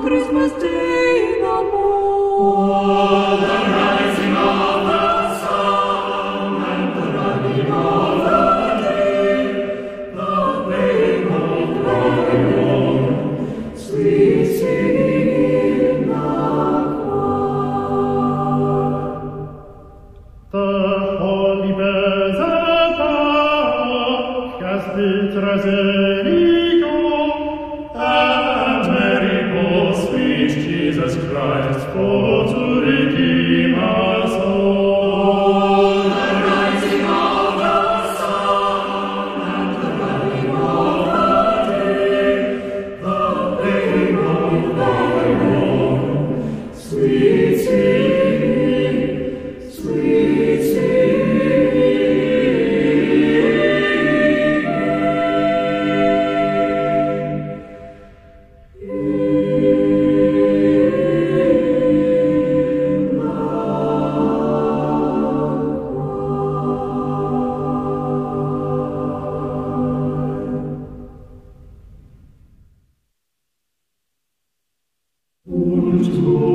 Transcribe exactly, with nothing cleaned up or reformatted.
Christmas Day no more. The rising of the sun and the running of the day, the baying of the horn, sweet singing in the choir. The holy bells above cast its Traserico, and merry go, sweet Jesus Christ, for to redeem us all. The rising of the sun and the running of the day, the baying of the horn, sweet singing, sweet singing.